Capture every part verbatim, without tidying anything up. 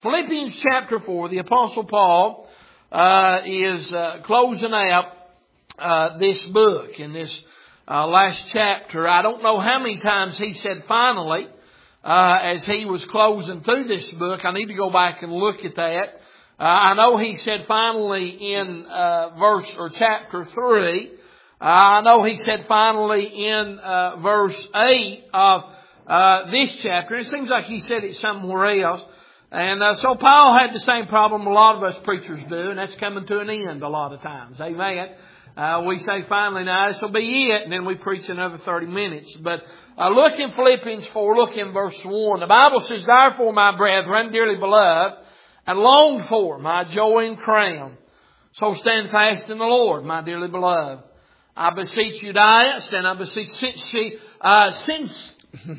Philippians chapter four, the Apostle Paul uh, is uh, closing out uh, this book in this uh, last chapter. I don't know how many times he said finally uh, as he was closing through this book. I need to go back and look at that. Uh, I know he said finally in uh, verse or chapter three. Uh, I know he said finally in uh, verse eight of uh, this chapter. It seems like he said it somewhere else. And uh, so Paul had the same problem a lot of us preachers do, and that's coming to an end a lot of times. Amen. Uh, we say finally now this will be it, and then we preach another thirty minutes. But uh, look in Philippians four, look in verse one. The Bible says, "Therefore, my brethren, dearly beloved, and longed for, my joy and crown, so stand fast in the Lord, my dearly beloved. I beseech you, Dias, and I beseech since she, uh, since,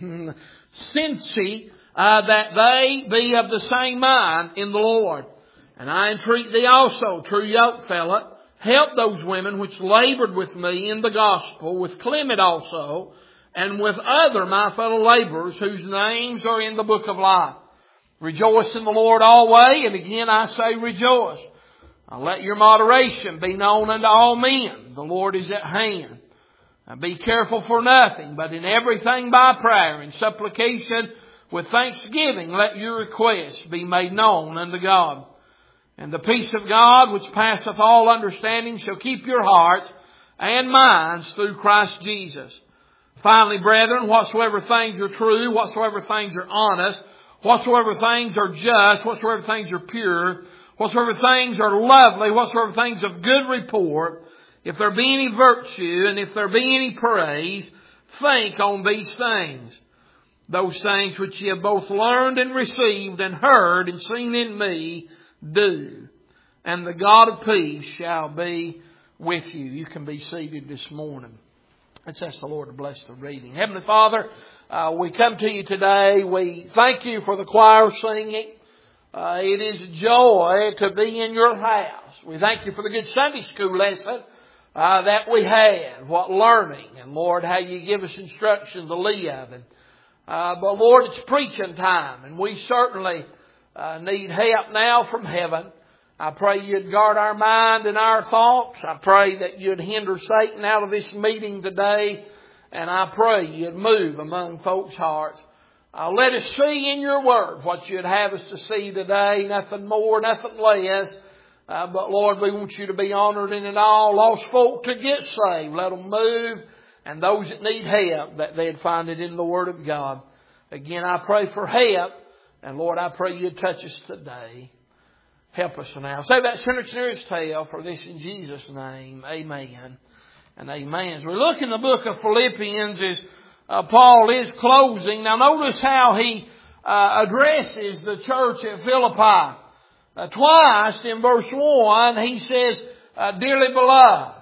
since she, Uh, that they be of the same mind in the Lord. And I entreat thee also, true yokefellow, help those women which labored with me in the gospel, with Clement also, and with other my fellow laborers, whose names are in the book of life. Rejoice in the Lord always, and again I say rejoice. Now let your moderation be known unto all men. The Lord is at hand. Now be careful for nothing, but in everything by prayer and supplication, with thanksgiving, let your requests be made known unto God. And the peace of God, which passeth all understanding, shall keep your hearts and minds through Christ Jesus. Finally, brethren, whatsoever things are true, whatsoever things are honest, whatsoever things are just, whatsoever things are pure, whatsoever things are lovely, whatsoever things of good report, if there be any virtue, and if there be any praise, think on these things. Those things which ye have both learned and received and heard and seen in me, do. And the God of peace shall be with you." You can be seated this morning. Let's ask the Lord to bless the reading. Heavenly Father, uh, we come to you today. We thank you for the choir singing. Uh, it is a joy to be in your house. We thank you for the good Sunday school lesson uh, that we had. What learning. And Lord, how you give us instruction to live. And Uh, but Lord, it's preaching time, and we certainly uh, need help now from heaven. I pray you'd guard our mind and our thoughts. I pray that you'd hinder Satan out of this meeting today, and I pray you'd move among folks' hearts. Uh, let us see in your word what you'd have us to see today, nothing more, nothing less. Uh, but Lord, we want you to be honored in it all. Lost folk to get saved, let them move. And those that need help, that they'd find it in the Word of God. Again, I pray for help. And Lord, I pray you'd touch us today. Help us now. Say that sinner near his tail, for this in Jesus' name. Amen and amen. As we look in the book of Philippians, as uh, Paul is closing. Now notice how he uh, addresses the church at Philippi. Uh, twice in verse one, he says, uh, "Dearly beloved."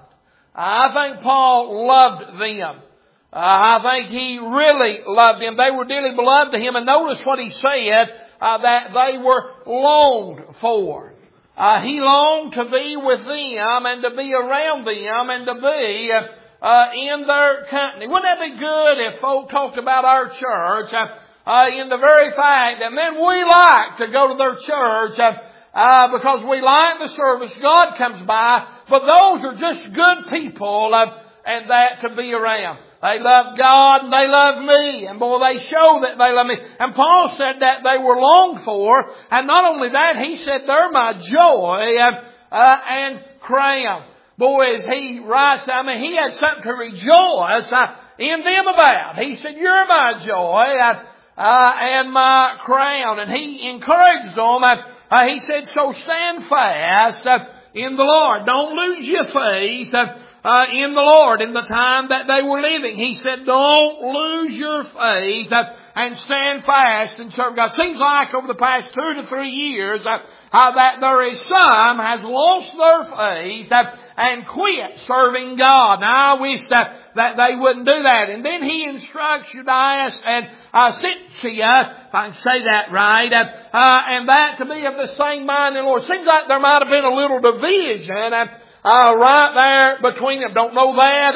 I think Paul loved them. Uh, I think he really loved them. They were dearly beloved to him. And notice what he said, uh, that they were longed for. Uh, he longed to be with them and to be around them and to be uh, uh, in their company. Wouldn't that be good if folk talked about our church uh, uh, in the very fact that, man, we like to go to their church uh, Uh, because we like the service. God comes by. But those are just good people uh, and that to be around. They love God and they love me. And boy, they show that they love me. And Paul said that they were longed for. And not only that, he said they're my joy uh, uh, and crown. Boy, as he writes, I mean, he had something to rejoice uh, in them about. He said, "You're my joy uh, uh, and my crown." And he encouraged them. Uh, Uh, he said, "So stand fast uh, in the Lord. Don't lose your faith uh, uh, in the Lord." In the time that they were living, he said, "Don't lose your faith uh, and stand fast and serve God." Seems like over the past two to three years uh, uh, that there is some has lost their faith uh, and quit serving God. Now I wish that, that they wouldn't do that. And then he instructs Euodias and uh, Syntyche, if I can say that right, uh, uh, and that to be of the same mind in the Lord. Seems like there might have been a little division uh, uh, right there between them. Don't know that, uh,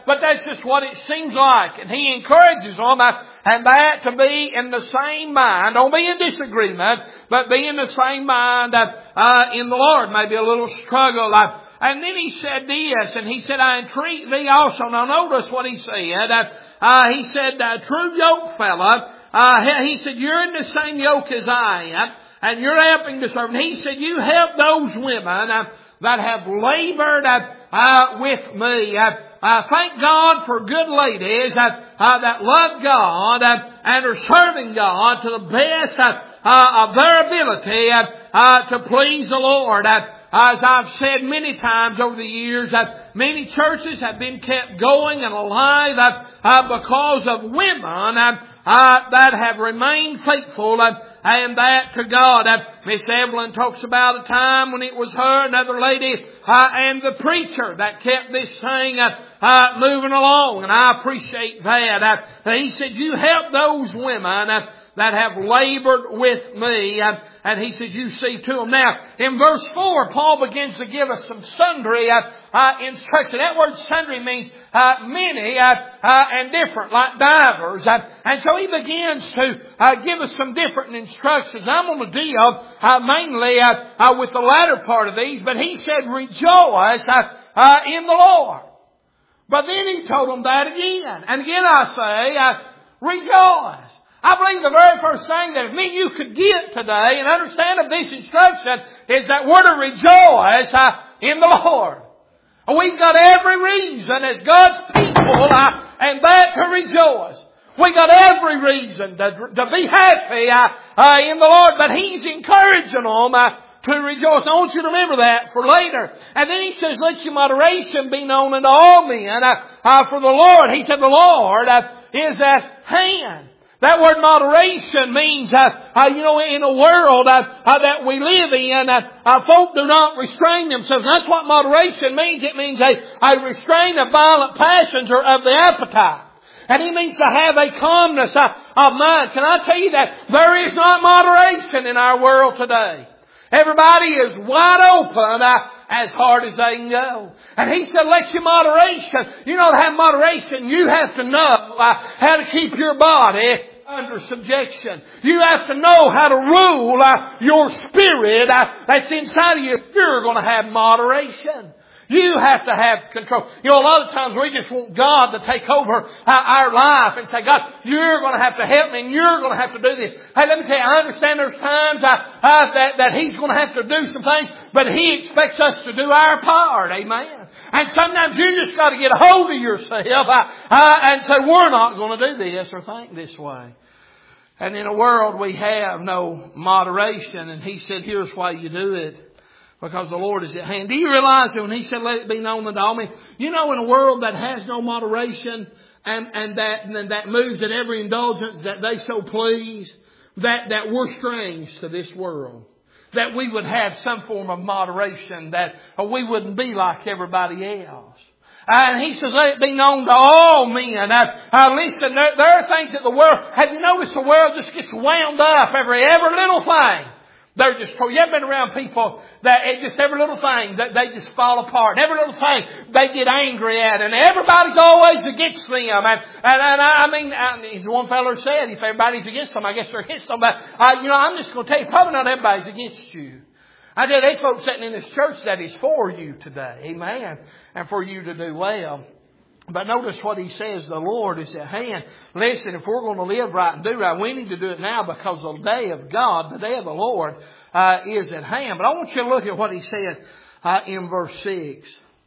but that's just what it seems like. And he encourages them, uh, and that to be in the same mind. Don't be in disagreement, but be in the same mind uh, uh, in the Lord. Maybe a little struggle. Uh, and then he said this, and he said, I entreat thee also. Now notice what he said. Uh, uh, he said, uh, true yoke fella. Uh, he said, you're in the same yoke as I am, and you're helping to serve. And he said, you help those women uh, that have labored uh, uh, with me. Uh, uh, thank God for good ladies uh, uh, that love God uh, and are serving God to the best uh, uh, of their ability uh, uh, to please the Lord. Uh, As I've said many times over the years, that many churches have been kept going and alive uh, uh, because of women uh, uh, that have remained faithful uh, and that to God. Uh, Miss Evelyn talks about a time when it was her, another lady, uh, and the preacher that kept this thing uh, uh, moving along, and I appreciate that. Uh, he said, you help those women uh, that have labored with me. Uh, and he says, you see to them. Now, in verse four, Paul begins to give us some sundry uh, uh, instruction. That word sundry means uh, many uh, uh, and different, like divers. Uh, and so he begins to uh, give us some different instructions. I'm going to deal uh, mainly uh, uh, with the latter part of these. But he said, rejoice uh, uh, in the Lord. But then he told them that again. And again I say, uh, rejoice. I believe the very first thing that if me and you could get today and understand of this instruction is that we're to rejoice uh, in the Lord. We've got every reason as God's people uh, and that to rejoice. We've got every reason to, to be happy uh, uh, in the Lord. But He's encouraging them uh, to rejoice. I want you to remember that for later. And then He says, let your moderation be known unto all men. Uh, uh, for the Lord, He said, the Lord uh, is at hand. That word moderation means, uh, uh, you know, in a world uh, uh, that we live in, uh, uh, folk do not restrain themselves. And that's what moderation means. It means a, a restraint of violent passions or of the appetite. And he means to have a calmness uh, of mind. Can I tell you that there is not moderation in our world today? Everybody is wide open uh, as hard as they can go. And he said, let your moderation. You know, to have moderation, you have to know uh, how to keep your body under subjection. You have to know how to rule uh, your spirit uh, that's inside of you. You're going to have moderation. You have to have control. You know, a lot of times we just want God to take over uh, our life and say, God, you're going to have to help me and you're going to have to do this. Hey, let me tell you, I understand there's times uh, uh, that, that He's going to have to do some things, but He expects us to do our part. Amen. And sometimes you just got to get a hold of yourself uh, uh, and say, we're not going to do this or think this way. And in a world we have no moderation, and He said, here's why you do it. Because the Lord is at hand. Do you realize that when He said, let it be known unto all men? You know, in a world that has no moderation and, and that and that moves at every indulgence that they so please, that, that we're strange to this world. That we would have some form of moderation, that we wouldn't be like everybody else. And He says, let it be known to all men. Uh, uh, listen, there, there are things that the world, have you noticed the world just gets wound up every, every little thing? They're just, you ever been around people that it just every little thing, that they just fall apart. Every little thing they get angry at, and everybody's always against them. And, and, and I mean, as one fellow said, if everybody's against them, I guess they're against them. But, uh, you know, I'm just going to tell you, probably not everybody's against you. I tell you, there's folks sitting in this church that is for you today. Amen. And for you to do well. But notice what he says, the Lord is at hand. Listen, if we're going to live right and do right, we need to do it now because the day of God, the day of the Lord, uh, is at hand. But I want you to look at what he said uh, in verse six.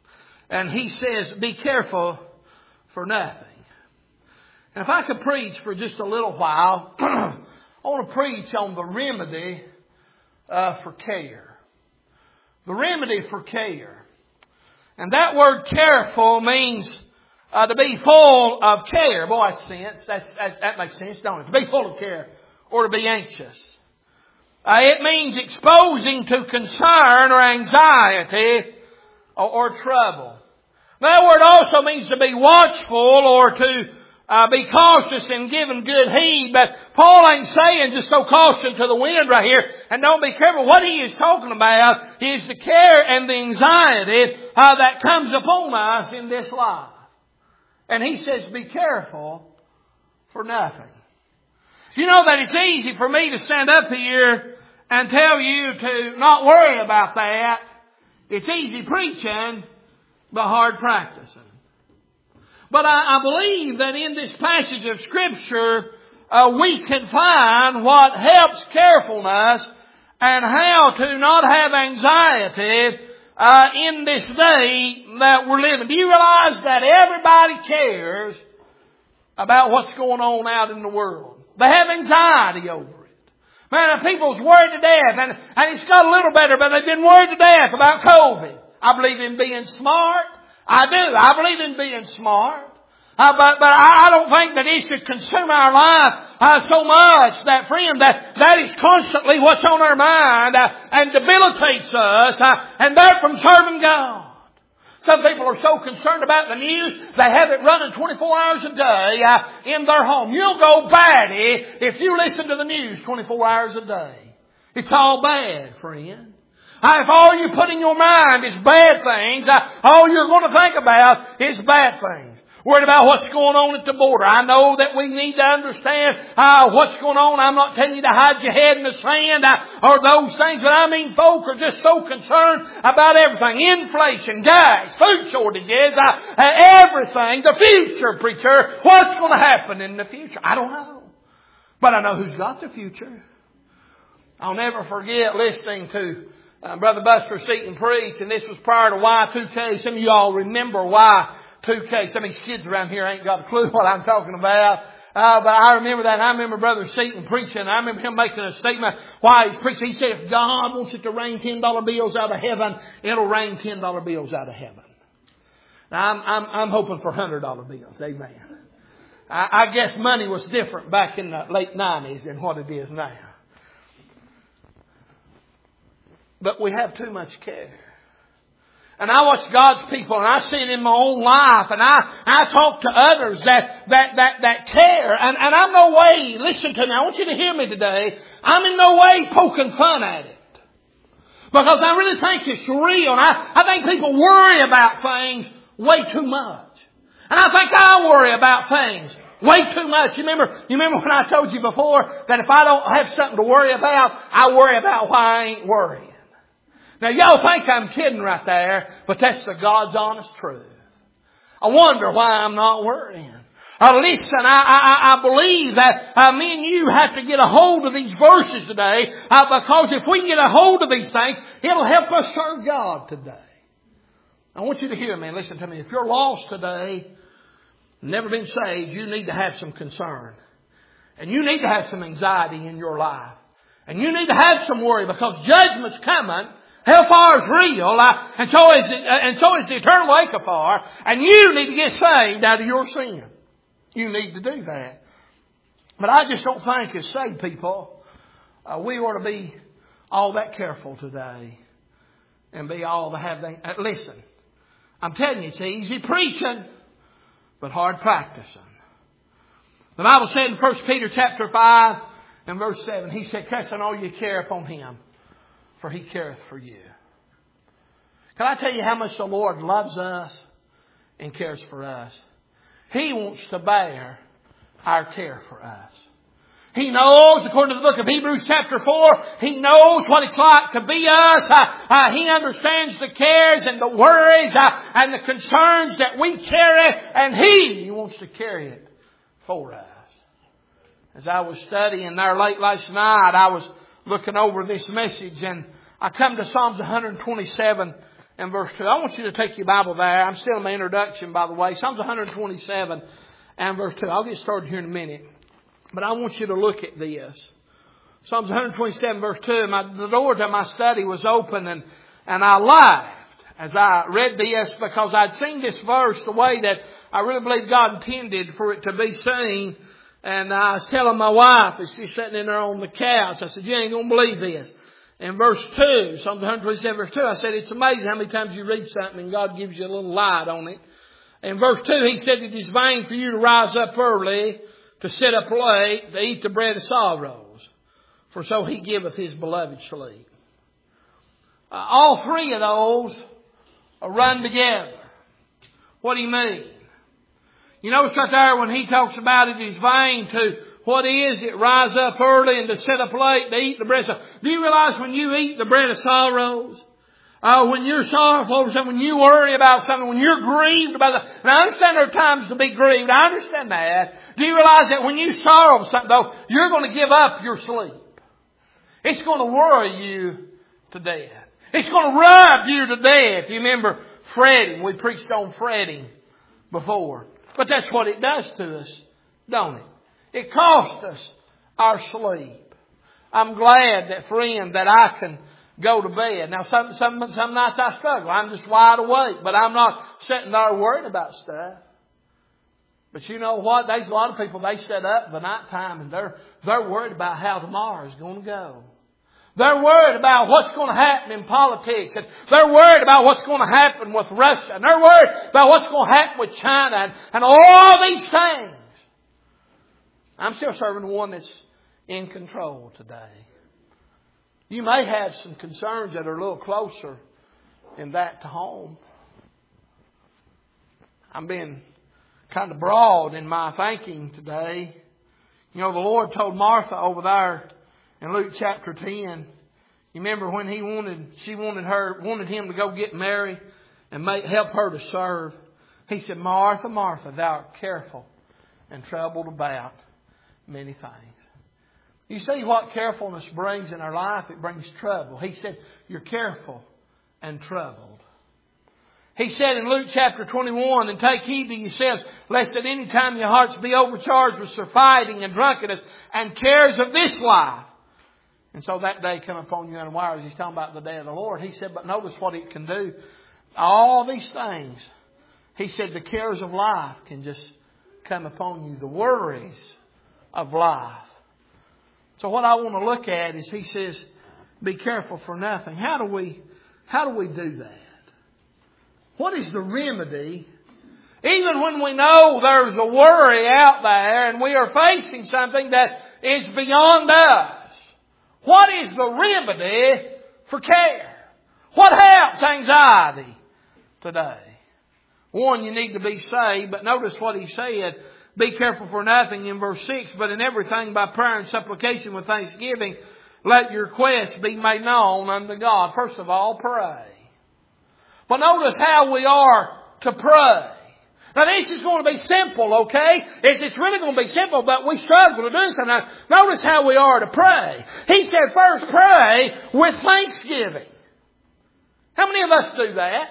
And he says, be careful for nothing. And if I could preach for just a little while, I want to preach on the remedy uh, for care. The remedy for care. And that word careful means Uh, to be full of care. Boy, that's sense. That's, that's, that makes sense, don't it? To be full of care or to be anxious. Uh, it means exposing to concern or anxiety or, or trouble. That word also means to be watchful or to uh, be cautious and giving good heed. But Paul ain't saying just go caution to the wind right here and don't be careful. What he is talking about is the care and the anxiety uh, that comes upon us in this life. And He says, be careful for nothing. You know that it's easy for me to stand up here and tell you to not worry about that. It's easy preaching, but hard practicing. But I, I believe that in this passage of Scripture, uh, we can find what helps carefulness and how to not have anxiety uh, in this day that we're living. Do you realize that everybody cares about what's going on out in the world? They have anxiety over it. Man, people's worried to death, and, and it's got a little better, but they've been worried to death about COVID. I believe in being smart. I do. I believe in being smart. Uh, but but I, I don't think that it should consume our life uh, so much that, friend, that that is constantly what's on our mind uh, and debilitates us, uh, and that from serving God. Some people are so concerned about the news, they have it running twenty-four hours a day uh, in their home. You'll go batty if you listen to the news twenty-four hours a day. It's all bad, friend. Uh, if all you put in your mind is bad things, uh, all you're going to think about is bad things. Worried about what's going on at the border. I know that we need to understand uh, what's going on. I'm not telling you to hide your head in the sand uh, or those things, but I mean folk are just so concerned about everything. Inflation, gas, food shortages, uh, uh, everything. The future, preacher. What's going to happen in the future? I don't know. But I know who's got the future. I'll never forget listening to uh, Brother Buster Seaton preach, and this was prior to Y two K. Some of you all remember Y two K. Some of these kids around here ain't got a clue what I'm talking about. Uh, but I remember that. I remember Brother Seaton preaching. I remember him making a statement while he's preaching. He said, if God wants it to rain ten dollar bills out of heaven, it'll rain ten dollar bills out of heaven. Now, I'm, I'm, I'm hoping for one hundred dollar bills. Amen. I, I guess money was different back in the late nineties than what it is now. But we have too much care. And I watch God's people, and I see it in my own life, and I, I talk to others that, that, that, that care. And, and I'm no way, listen to me, I want you to hear me today, I'm in no way poking fun at it. Because I really think it's real, and I, I think people worry about things way too much. And I think I worry about things way too much. You remember, you remember when I told you before that if I don't have something to worry about, I worry about why I ain't worrying. Now, y'all think I'm kidding right there, but that's the God's honest truth. I wonder why I'm not worrying. Uh, listen, I, I, I believe that uh, me and you have to get a hold of these verses today, uh, because if we can get a hold of these things, it'll help us serve God today. I want you to hear me and listen to me. If you're lost today, never been saved, you need to have some concern. And you need to have some anxiety in your life. And you need to have some worry, because judgment's coming. Hellfire is real, uh, and so is, uh, and so is the eternal lake of fire. And you need to get saved out of your sin. You need to do that. But I just don't think as saved people, uh, we ought to be all that careful today. And be all to have that. Uh, listen, I'm telling you, it's easy preaching, but hard practicing. The Bible said in First Peter chapter five and verse seven, he said, casting all your care upon Him, for He careth for you. Can I tell you how much the Lord loves us and cares for us? He wants to bear our care for us. He knows, according to the book of Hebrews chapter four, He knows what it's like to be us. Uh, uh, he understands the cares and the worries uh, and the concerns that we carry, and He wants to carry it for us. As I was studying there late last night, I was looking over this message, and I come to Psalms one twenty-seven and verse two. I want you to take your Bible there. I'm still in my introduction, by the way. Psalms one twenty-seven and verse two. I'll get started here in a minute. But I want you to look at this. Psalms one twenty-seven verse two. My, the door to my study was open, and, and I laughed as I read this, because I'd seen this verse the way that I really believe God intended for it to be seen. And I was telling my wife as she's sitting in there on the couch, I said, you ain't going to believe this. In verse two, Psalm one twenty-seven verse two, I said, it's amazing how many times you read something and God gives you a little light on it. In verse two, He said, it is vain for you to rise up early, to sit up late, to eat the bread of sorrows, for so He giveth His beloved sleep. Uh, all three of those are run together. What do you mean? You notice right there when he talks about it is vain to, what is it? Rise up early and to sit up late to eat the bread. So, do you realize when you eat the bread of sorrows, uh, when you're sorrowful over something, when you worry about something, when you're grieved about that. And I understand there are times to be grieved. I understand that. Do you realize that when you sorrow over something, though, you're going to give up your sleep? It's going to worry you to death. It's going to rub you to death. You remember fretting. We preached on fretting before. But that's what it does to us, don't it? It costs us our sleep. I'm glad that, friend, that I can go to bed. Now, some, some, some nights I struggle. I'm just wide awake. But I'm not sitting there worried about stuff. But you know what? There's a lot of people, they sit up the night time and they're, they're worried about how tomorrow is going to go. They're worried about what's going to happen in politics. And they're worried about what's going to happen with Russia. And they're worried about what's going to happen with China. And, and all these things. I'm still serving the one that's in control today. You may have some concerns that are a little closer than that to home. I'm being kind of broad in my thinking today. You know, the Lord told Martha over there in Luke chapter ten. You remember when he wanted, she wanted her, wanted him to go get Mary and make, help her to serve. He said, Martha, Martha, thou art careful and troubled about many things. You see what carefulness brings in our life? It brings trouble. He said, you're careful and troubled. He said in Luke chapter twenty-one, and take heed to yourselves, lest at any time your hearts be overcharged with surfeiting and drunkenness and cares of this life. And so that day come upon you unawares. He's talking about the day of the Lord. He said, but notice what it can do. All these things. He said the cares of life can just come upon you. The worries of life. So what I want to look at is he says, be careful for nothing. How do we, how do we do that? What is the remedy? Even when we know there's a worry out there and we are facing something that is beyond us. What is the remedy for care? What helps anxiety today? One, you need to be saved, but notice what he said. Be careful for nothing in verse six, but in everything by prayer and supplication with thanksgiving, let your requests be made known unto God. First of all, pray. But notice how we are to pray. Now this is going to be simple, okay? It's, it's really going to be simple, but we struggle to do so. Now, notice how we are to pray. He said first pray with thanksgiving. How many of us do that?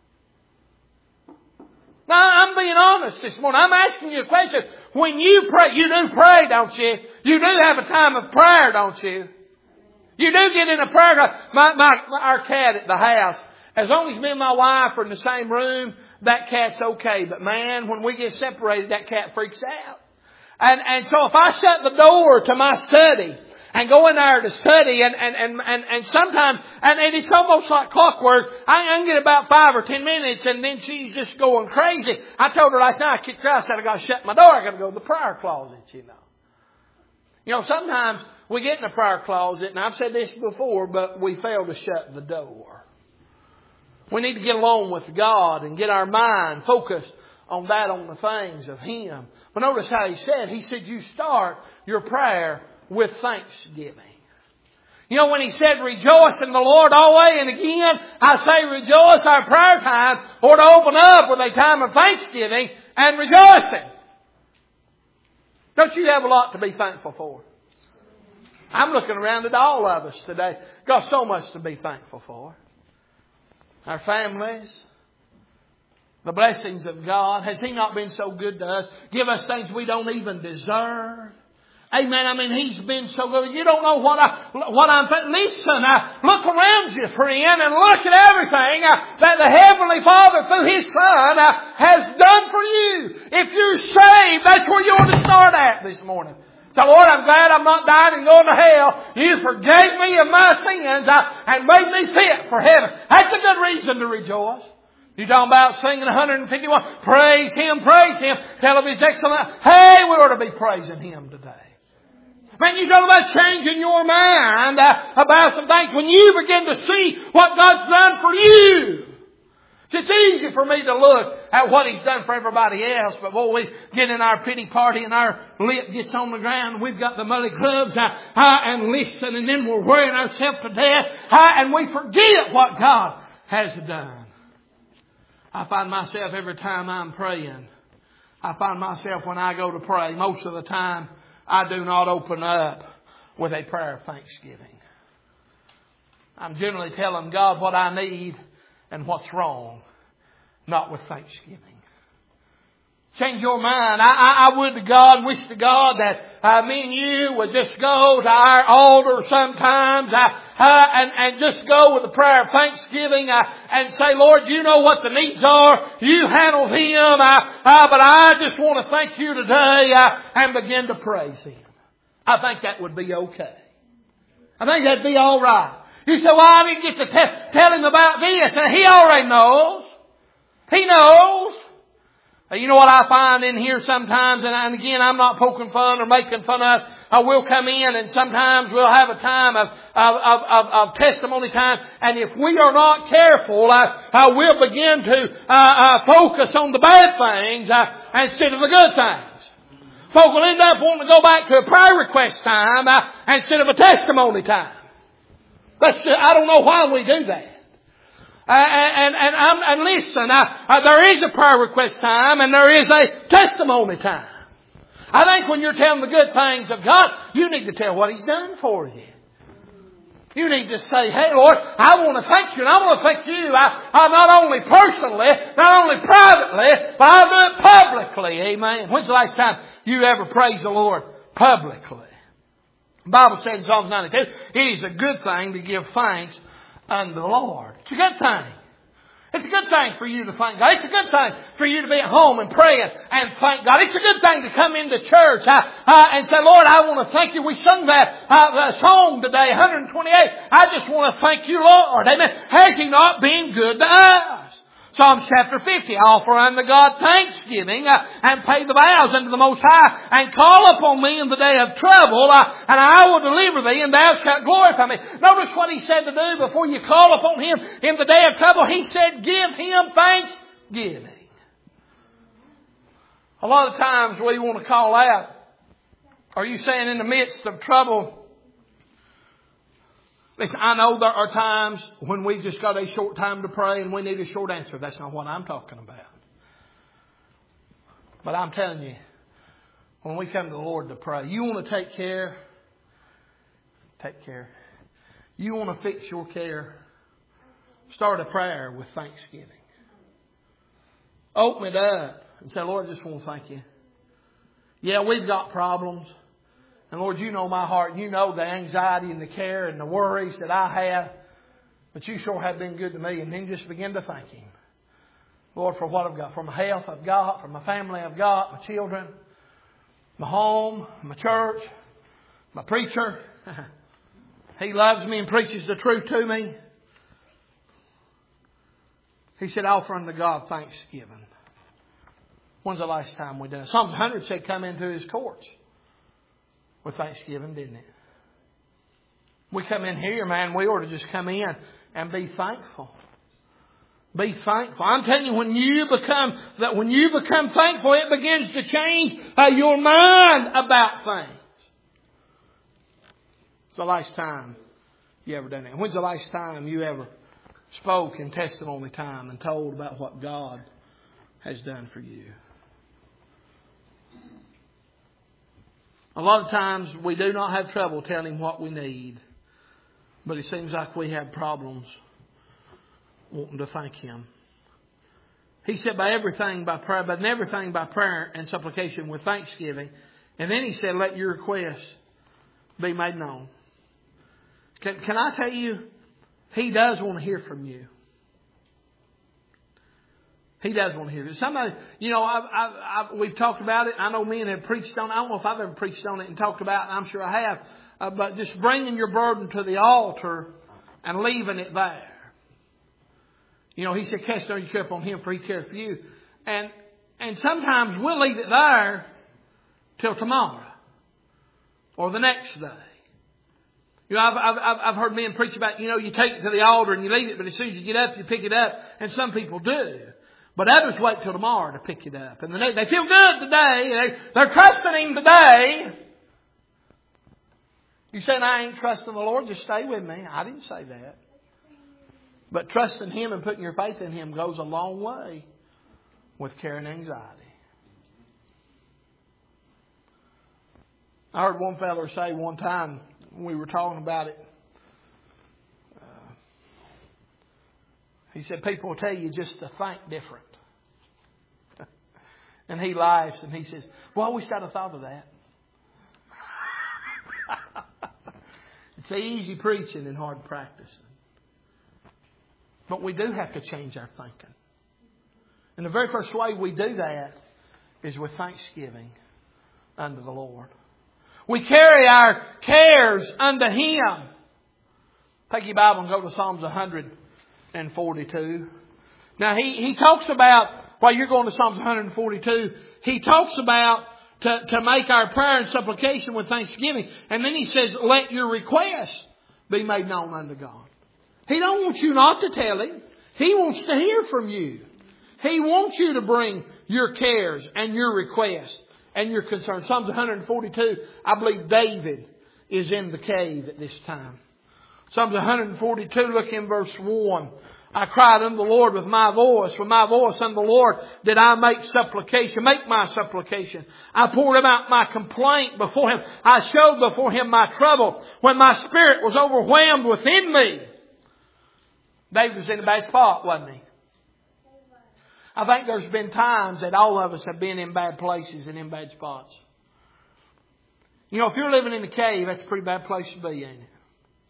Now, I'm being honest this morning. I'm asking you a question. When you pray, you do pray, don't you? You do have a time of prayer, don't you? You do get in a prayer. My, my, our cat at the house, as long as me and my wife are in the same room, that cat's okay. But man, when we get separated, that cat freaks out. And, and so if I shut the door to my study and go in there to study and, and, and, and, and sometimes, and, and it's almost like clockwork, I can get about five or ten minutes and then she's just going crazy. I told her last night, I kicked her out, I said, I got to shut my door. I got to go to the prayer closet, you know. You know, sometimes we get in the prayer closet, and I've said this before, but we fail to shut the door. We need to get along with God and get our mind focused on that, on the things of Him. But notice how He said, He said you start your prayer with thanksgiving. You know, when He said rejoice in the Lord always, and again I say rejoice, our prayer time ought to open up with a time of thanksgiving and rejoicing. Don't you have a lot to be thankful for? I'm looking around at all of us today. Got so much to be thankful for. Our families, the blessings of God. Has He not been so good to us? Give us things we don't even deserve. Amen. I mean, He's been so good. You don't know what I, what I'm, listen, uh, look around you, friend, and look at everything uh, that the Heavenly Father through His Son uh, has done for you. If you're saved, that's where you ought to start at this morning. So, Lord, I'm glad I'm not dying and going to hell. You forgave me of my sins uh, and made me fit for heaven. That's a good reason to rejoice. You're talking about singing one hundred fifty-one. Praise Him, praise Him. Tell of His excellent. Hey, we ought to be praising Him today. Man, you're talking about changing your mind uh, about some things when you begin to see what God's done for you. It's easy for me to look at what He's done for everybody else, but boy, we get in our pity party and our lip gets on the ground. We've got the muddy gloves uh, uh, and listen, and then we're wearing ourselves to death, uh, and we forget what God has done. I find myself every time I'm praying, I find myself when I go to pray, most of the time, I do not open up with a prayer of thanksgiving. I'm generally telling God what I need and what's wrong, not with thanksgiving. Change your mind. I, I, I would to God, wish to God that uh, me and you would just go to our altar sometimes uh, uh, and, and just go with a prayer of thanksgiving uh, and say, Lord, you know what the needs are. You handle them. Uh, uh, but I just want to thank you today uh, and begin to praise Him. I think that would be okay. I think that'd be all right. You say, well, I didn't get to te- tell Him about this. And He already knows. He knows. You know what I find in here sometimes, and, and again, I'm not poking fun or making fun of. I will come in, and sometimes we'll have a time of of, of, of, of testimony time, and if we are not careful, uh, uh, we'll begin to uh, uh, focus on the bad things uh, instead of the good things. Folk will end up wanting to go back to a prayer request time uh, instead of a testimony time. That's just, I don't know why we do that. Uh, and, and, and, and listen, uh, uh, there is a prayer request time and there is a testimony time. I think when you're telling the good things of God, you need to tell what He's done for you. You need to say, hey Lord, I want to thank you and I want to thank you. I, I not only personally, not only privately, but I'll do it publicly. Amen. When's the last time you ever praised the Lord publicly? The Bible says in Psalm ninety-two, it is a good thing to give thanks unto the Lord. It's a good thing. It's a good thing for you to thank God. It's a good thing for you to be at home and praying and thank God. It's a good thing to come into church uh, uh, and say, Lord, I want to thank you. We sung that uh, song today, one twenty-eight. I just want to thank you, Lord. Amen. Has He not been good to us? Psalms chapter fifty, offer unto God thanksgiving uh, and pay the vows unto the Most High and call upon me in the day of trouble uh, and I will deliver thee and thou shalt glorify me. Notice what He said to do before you call upon Him in the day of trouble. He said, give Him thanksgiving. A lot of times we want to call out. Are you saying in the midst of trouble? Listen, I know there are times when we've just got a short time to pray and we need a short answer. That's not what I'm talking about. But I'm telling you, when we come to the Lord to pray, you want to take care, take care. You want to fix your care, start a prayer with thanksgiving. Open it up and say, Lord, I just want to thank you. Yeah, we've got problems. And Lord, you know my heart. You know the anxiety and the care and the worries that I have. But you sure have been good to me. And then just begin to thank Him. Lord, for what I've got. For my health I've got. For my family I've got. My children. My home. My church. My preacher. He loves me and preaches the truth to me. He said, offer unto God thanksgiving. When's the last time we done it? Psalm one hundred said, come into His courts with thanksgiving, didn't it? We come in here, man, we ought to just come in and be thankful. Be thankful. I'm telling you, when you become that, when you become thankful, it begins to change uh, your mind about things. It's the last time you ever done it. When's the last time you ever spoke in testimony time and told about what God has done for you? A lot of times we do not have trouble telling Him what we need. But it seems like we have problems wanting to thank Him. He said by everything by prayer, but in everything by prayer and supplication with thanksgiving. And then He said, let your requests be made known. Can, can I tell you, He does want to hear from you. He does want to hear it. Somebody, you know, I've, I've, I've, we've talked about it. I know men have preached on it. I don't know if I've ever preached on it and talked about it. I'm sure I have. Uh, but just bringing your burden to the altar and leaving it there. You know, He said, cast all your care upon Him for He cares for you. And, and sometimes we'll leave it there till tomorrow or the next day. You know, I've, I've, I've heard men preach about, you know, you take it to the altar and you leave it, but as soon as you get up, you pick it up. And some people do. But others wait till tomorrow to pick it up. And they, they feel good today. They, they're trusting Him today. You saying I ain't trusting the Lord? Just stay with me. I didn't say that. But trusting Him and putting your faith in Him goes a long way with care and anxiety. I heard one fellow say one time when we were talking about it, uh, he said, people will tell you just to think different. And he laughs and he says, well, I wish I'd have thought of that. It's easy preaching and hard practicing. But we do have to change our thinking. And the very first way we do that is with thanksgiving unto the Lord. We carry our cares unto Him. Take your Bible and go to Psalms one forty-two. Now he, he talks about, while you're going to Psalms one forty-two, he talks about to, to make our prayer and supplication with thanksgiving. And then he says, let your requests be made known unto God. He don't want you not to tell Him. He wants to hear from you. He wants you to bring your cares and your requests and your concerns. Psalms one forty-two, I believe David is in the cave at this time. Psalms one forty-two, look in verse one. I cried unto the Lord with my voice. With my voice unto the Lord did I make supplication. Make my supplication. I poured out my complaint before Him. I showed before Him my trouble when my spirit was overwhelmed within me. David was in a bad spot, wasn't he? I think there's been times that all of us have been in bad places and in bad spots. You know, if you're living in a cave, that's a pretty bad place to be, ain't it?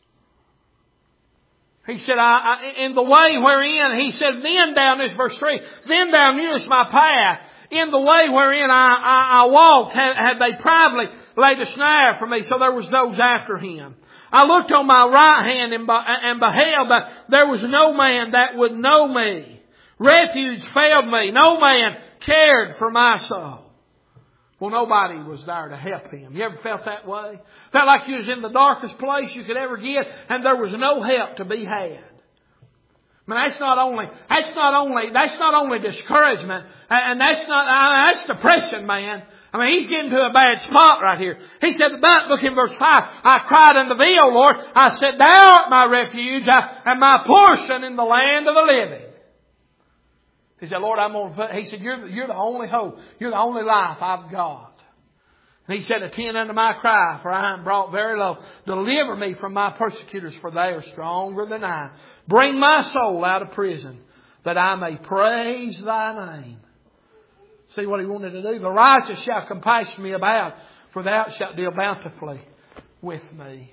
He said, I, I, in the way wherein, he said, then down, this verse three, then thou knewest my path. In the way wherein I, I, I walked, had, had they privately laid a snare for me, so there was those after him. I looked on my right hand and, and beheld that there was no man that would know me. Refuge failed me. No man cared for my soul. Well, nobody was there to help him. You ever felt that way? Felt like you was in the darkest place you could ever get, and there was no help to be had. I mean, that's not only that's not only that's not only discouragement, and that's not that's depression, man. I mean, he's getting to a bad spot right here. He said, "But look in verse five. I cried unto Thee, O Lord. I said, Thou art my refuge and my portion in the land of the living." He said, Lord, I'm going to put, he said, you're, you're the only hope. You're the only life I've got. And he said, attend unto my cry, for I am brought very low. Deliver me from my persecutors, for they are stronger than I. Bring my soul out of prison, that I may praise Thy name. See what he wanted to do? The righteous shall compass me about, for Thou shalt deal bountifully with me.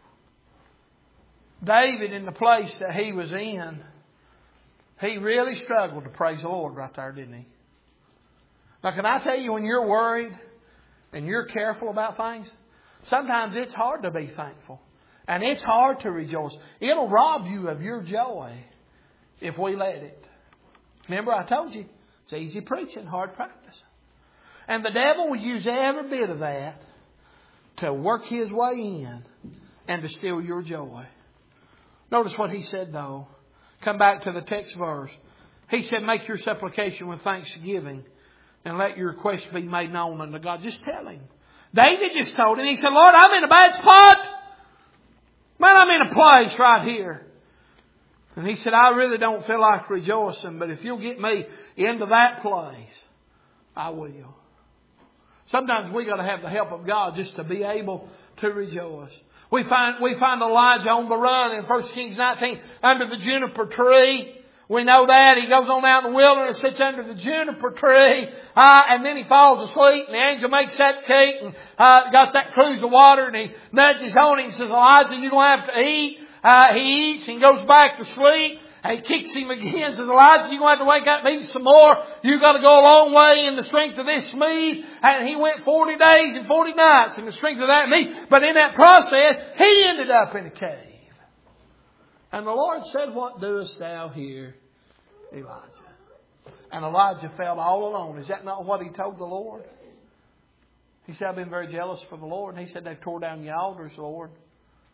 David, in the place that he was in, he really struggled to praise the Lord right there, didn't he? Now, can I tell you, when you're worried and you're careful about things, sometimes it's hard to be thankful. And it's hard to rejoice. It'll rob you of your joy if we let it. Remember, I told you, it's easy preaching, hard practice. And the devil will use every bit of that to work his way in and to steal your joy. Notice what he said, though. Come back to the text verse. He said, make your supplication with thanksgiving and let your request be made known unto God. Just tell Him. David just told Him. He said, Lord, I'm in a bad spot. Man, I'm in a place right here. And he said, I really don't feel like rejoicing, but if you'll get me into that place, I will. Sometimes we got to have the help of God just to be able to rejoice. We find, we find Elijah on the run in First Kings nineteen under the juniper tree. We know that. He goes on out in the wilderness, sits under the juniper tree, uh, and then he falls asleep, and the angel makes that cake and uh, got that cruse of water, and he nudges on him and says, Elijah, you don't have to eat. Uh, he eats and goes back to sleep. He kicks him again, says, Elijah, you're going to have to wake up and eat some more. You've got to go a long way in the strength of this meat. And he went forty days and forty nights in the strength of that meat. But in that process, he ended up in a cave. And the Lord said, what doest thou here, Elijah? And Elijah felt all alone. Is that not what he told the Lord? He said, I've been very jealous for the Lord. And he said, they've tore down the altars, Lord.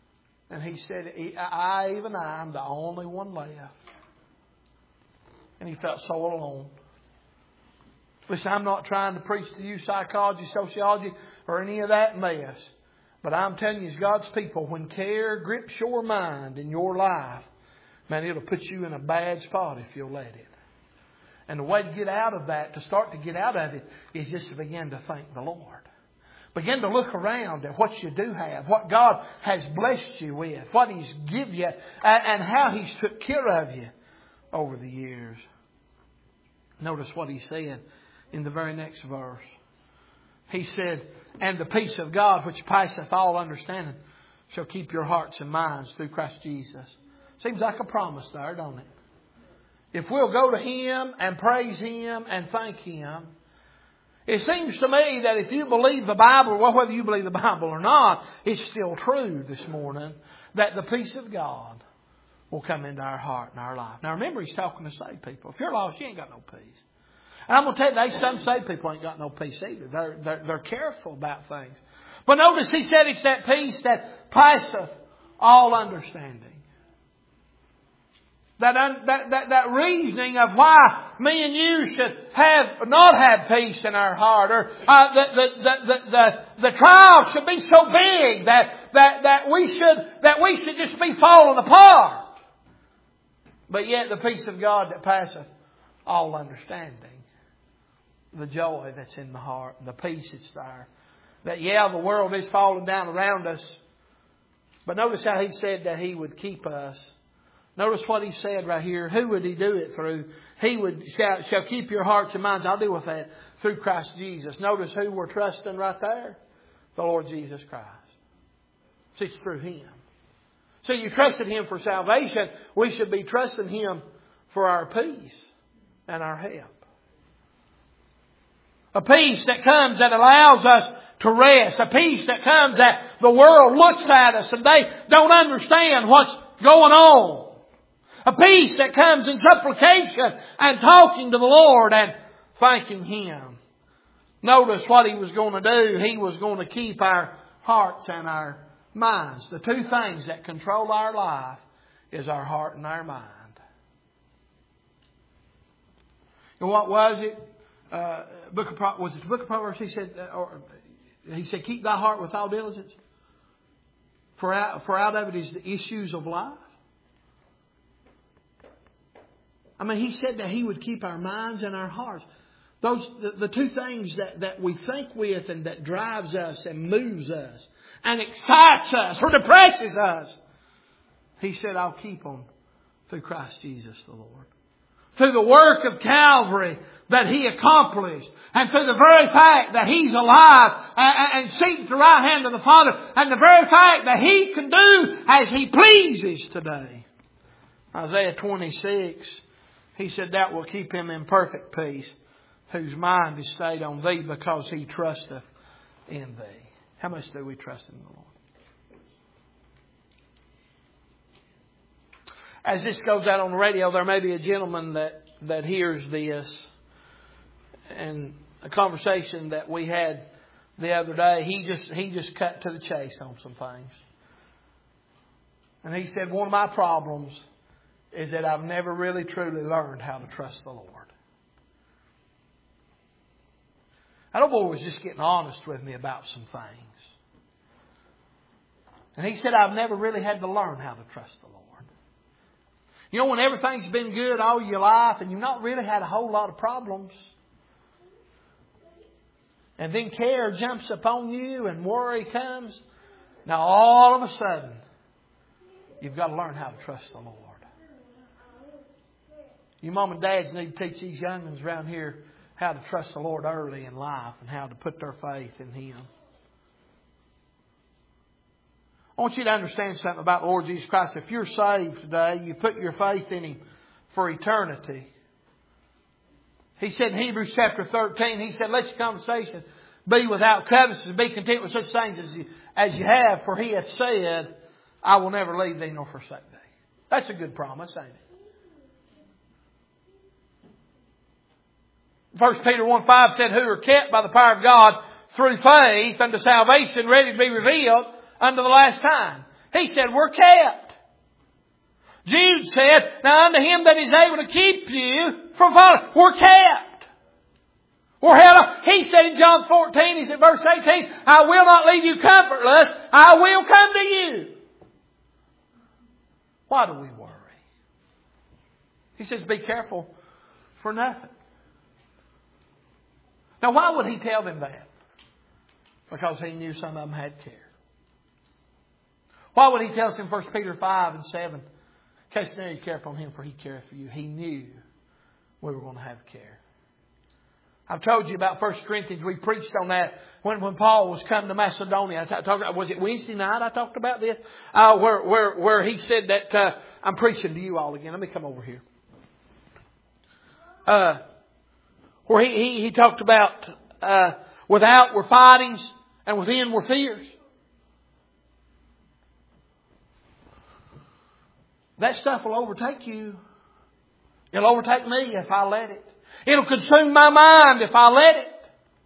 And he said, I, even I, I'm the only one left. And he felt so alone. Listen, I'm not trying to preach to you psychology, sociology, or any of that mess. But I'm telling you, as God's people, when care grips your mind in your life, man, it'll put you in a bad spot if you'll let it. And the way to get out of that, to start to get out of it, is just to begin to thank the Lord. Begin to look around at what you do have, what God has blessed you with, what He's given you, and how He's took care of you over the years. Notice what He said in the very next verse. He said, and the peace of God, which passeth all understanding, shall keep your hearts and minds through Christ Jesus. Seems like a promise there, don't it? If we'll go to Him and praise Him and thank Him, it seems to me that if you believe the Bible, well, whether you believe the Bible or not, it's still true this morning that the peace of God will come into our heart and our life. Now remember, He's talking to saved people. If you're lost, you ain't got no peace. And I'm going to tell you, there's some saved people ain't got no peace either. They're, they're, they're careful about things. But notice He said it's that peace that passeth all understanding. That, un, that, that, that reasoning of why me and you should have not have peace in our heart, or uh, the, the, the, the, the, the trial should be so big that, that, that we should that we should just be falling apart. But yet the peace of God that passeth all understanding, the joy that's in the heart, the peace that's there. That yeah, the world is falling down around us, but notice how He said that He would keep us. Notice what He said right here. Who would He do it through? He would shall, shall keep your hearts and minds. I'll deal with that. Through Christ Jesus. Notice who we're trusting right there. The Lord Jesus Christ. See, it's through Him. So you trusted Him for salvation. We should be trusting Him for our peace and our help. A peace that comes that allows us to rest. A peace that comes that the world looks at us and they don't understand what's going on. A peace that comes in supplication and talking to the Lord and thanking Him. Notice what He was going to do. He was going to keep our hearts and our minds. The two things that control our life is our heart and our mind. And what was it? Uh, book of was it the book of Proverbs? He said, uh, or he said, keep thy heart with all diligence, for out, for out of it is the issues of life. I mean, He said that He would keep our minds and our hearts. Those the, the two things that, that we think with and that drives us and moves us and excites us or depresses us. He said, I'll keep them through Christ Jesus the Lord. Through the work of Calvary that He accomplished. And through the very fact that He's alive and, and seated at the right hand of the Father. And the very fact that He can do as He pleases today. Isaiah twenty-six, He said that will keep him in perfect peace, whose mind is stayed on Thee, because he trusteth in Thee. How much do we trust in the Lord? As this goes out on the radio, there may be a gentleman that, that hears this. And a conversation that we had the other day, he just he just cut to the chase on some things. And he said, one of my problems is that I've never really truly learned how to trust the Lord. That old boy was just getting honest with me about some things. And he said, I've never really had to learn how to trust the Lord. You know, when everything's been good all your life and you've not really had a whole lot of problems, and then care jumps upon you and worry comes, now all of a sudden, you've got to learn how to trust the Lord. You mom and dads need to teach these young ones around here how to trust the Lord early in life and how to put their faith in Him. I want you to understand something about the Lord Jesus Christ. If you're saved today, you put your faith in Him for eternity. He said in Hebrews chapter thirteen, He said, let your conversation be without covetousness, be content with such things as you, as you have, for He hath said, I will never leave thee nor forsake thee. That's a good promise, ain't it? First Peter one five said, who are kept by the power of God through faith unto salvation, ready to be revealed unto the last time. He said, we're kept. Jude said, now unto Him that is able to keep you from falling, we're kept. We're held. He said in John fourteen, He said, verse eighteen, I will not leave you comfortless. I will come to you. Why do we worry? He says, be careful for nothing. Now, why would He tell them that? Because He knew some of them had care. Why would He tell us in First Peter five and seven, cast now your care upon Him, for He careth for you. He knew we were going to have care. I've told you about First Corinthians. We preached on that when, when Paul was coming to Macedonia. I talked about, was it Wednesday night I talked about this? Uh, where, where, where he said that, uh, I'm preaching to you all again. Let me come over here. Uh, where he, he, he talked about, uh, without were fightings and within were fears. That stuff will overtake you. It'll overtake me if I let it. It'll consume my mind if I let it.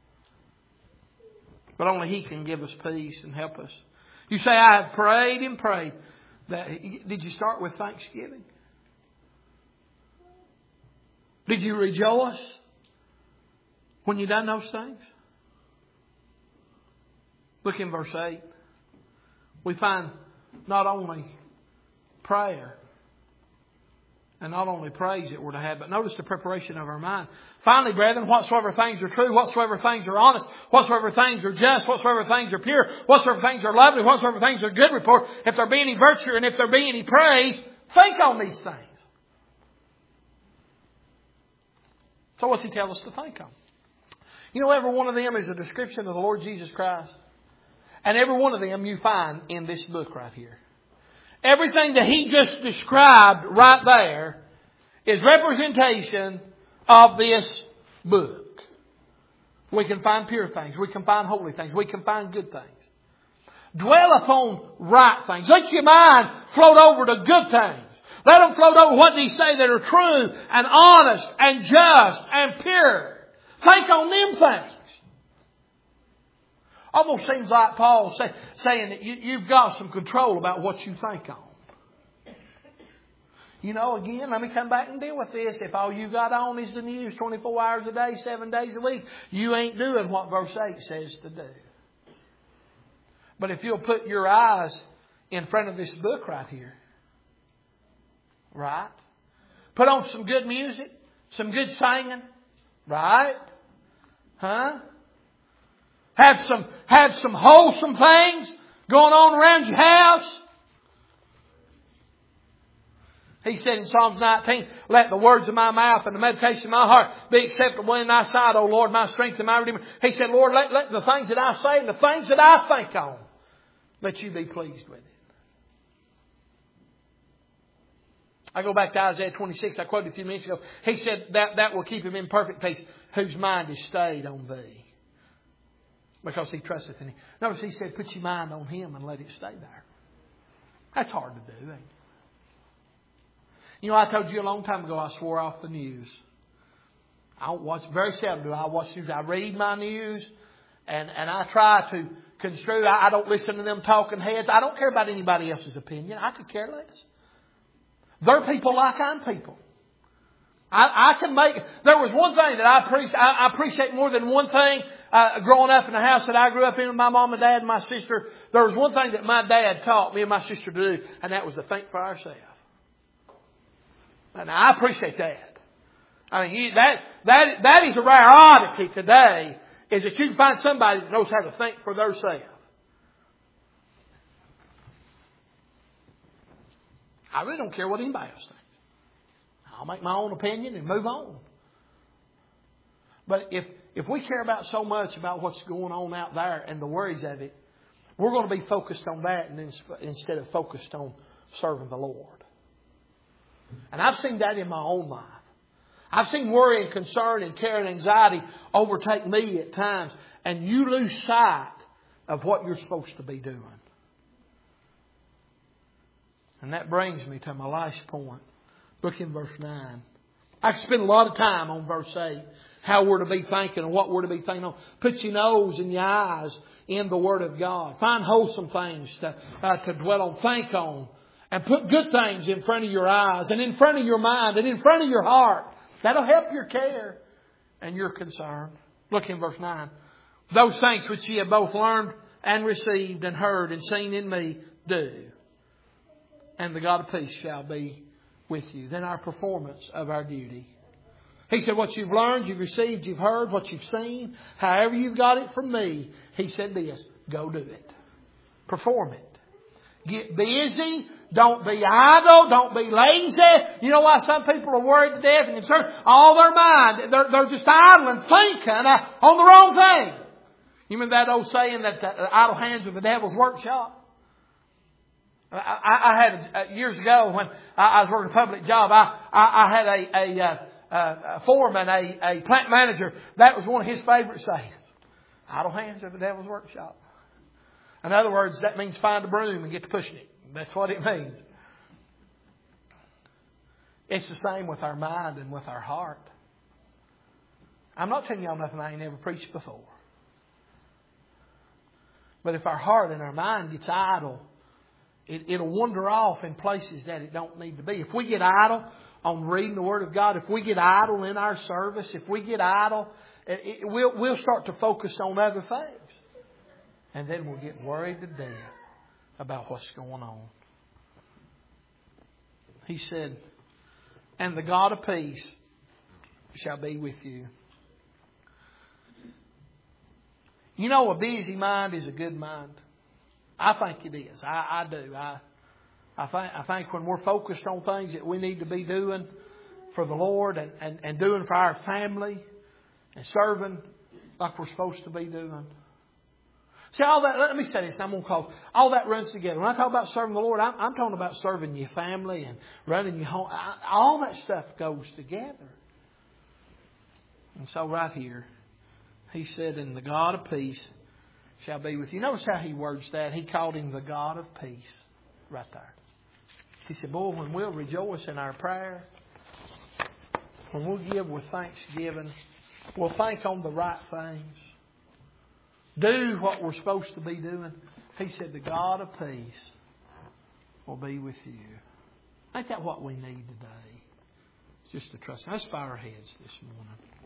But only He can give us peace and help us. You say, I have prayed and prayed. That, did you start with thanksgiving? Did you rejoice when you done those things? Look in verse eight. We find not only prayer and not only praise that we're to have, but notice the preparation of our mind. Finally, brethren, whatsoever things are true, whatsoever things are honest, whatsoever things are just, whatsoever things are pure, whatsoever things are lovely, whatsoever things are good report, if there be any virtue and if there be any praise, think on these things. So what's He tell us to think on? You know, every one of them is a description of the Lord Jesus Christ. And every one of them you find in this book right here. Everything that He just described right there is representation of this book. We can find pure things. We can find holy things. We can find good things. Dwell upon right things. Let your mind float over to good things. Let them float over what He say that are true and honest and just and pure. Think on them things. Almost seems like Paul say, saying that you, you've got some control about what you think on. You know, again, let me come back and deal with this. If all you got on is the news twenty-four hours a day, seven days a week, you ain't doing what verse eight says to do. But if you'll put your eyes in front of this book right here, right? Put on some good music, some good singing, right? Huh? Have some, have some wholesome things going on around your house. He said in Psalms nineteen, let the words of my mouth and the meditation of my heart be acceptable in Thy sight, O Lord, my strength and my Redeemer. He said, Lord, let, let the things that I say and the things that I think on, let You be pleased with it. I go back to Isaiah twenty-six, I quoted a few minutes ago. He said that, that will keep him in perfect peace, whose mind is stayed on Thee. Because he trusteth in Him. Notice He said, put your mind on Him and let it stay there. That's hard to do, ain't it? You know, I told you a long time ago I swore off the news. I don't watch, very seldom do I watch news. I read my news and, and I try to construe. I, I don't listen to them talking heads. I don't care about anybody else's opinion. I could care less. They're people like I'm people. I, I can make, there was one thing that I appreciate, I, I appreciate more than one thing, uh, growing up in the house that I grew up in with my mom and dad and my sister. There was one thing that my dad taught me and my sister to do, and that was to think for ourselves. And I appreciate that. I mean, you, that, that, that is a rare oddity today, is that you can find somebody that knows how to think for themselves. I really don't care what anybody else thinks. I'll make my own opinion and move on. But if, if we care about so much about what's going on out there and the worries of it, we're going to be focused on that and instead of focused on serving the Lord. And I've seen that in my own life. I've seen worry and concern and care and anxiety overtake me at times. And you lose sight of what you're supposed to be doing. And that brings me to my last point. Look in verse nine. I could spend a lot of time on verse eight. How we're to be thinking and what we're to be thinking on. Put your nose and your eyes in the Word of God. Find wholesome things to, uh, to dwell on. Think on. And put good things in front of your eyes and in front of your mind and in front of your heart. That'll help your care and your concern. Look in verse nine. Those things which ye have both learned and received and heard and seen in me, do. And the God of peace shall be with you. Then our performance of our duty. He said, what you've learned, you've received, you've heard, what you've seen, however you've got it from me, He said this, go do it. Perform it. Get busy. Don't be idle. Don't be lazy. You know why some people are worried to death and concerned? All their mind, they're, they're just idle and thinking uh, on the wrong thing. You remember that old saying that uh, idle hands are the devil's workshop? I, I, I had, uh, years ago when I, I was working a public job, I, I, I had a... a uh, Uh, a foreman, a, a plant manager, that was one of his favorite sayings. Idle hands are the devil's workshop. In other words, that means find a broom and get to pushing it. That's what it means. It's the same with our mind and with our heart. I'm not telling y'all nothing I ain't never preached before. But if our heart and our mind gets idle, it, it'll wander off in places that it don't need to be. If we get idle on reading the Word of God, if we get idle in our service, if we get idle, it, it, we'll, we'll start to focus on other things. And then we'll get worried to death about what's going on. He said, and the God of peace shall be with you. You know, a busy mind is a good mind. I think it is. I, I do. I I think, I think when we're focused on things that we need to be doing for the Lord and, and, and doing for our family and serving like we're supposed to be doing. See, all that, let me say this, I'm going to call, all that runs together. When I talk about serving the Lord, I'm, I'm talking about serving your family and running your home. I, all that stuff goes together. And so right here, He said, and the God of peace shall be with you. Notice how He words that. He called Him the God of peace. Right there. He said, boy, when we'll rejoice in our prayer, when we'll give with thanksgiving, we'll think on the right things, do what we're supposed to be doing. He said, the God of peace will be with you. Ain't that what we need today? It's just to trust. Let's bow our heads this morning.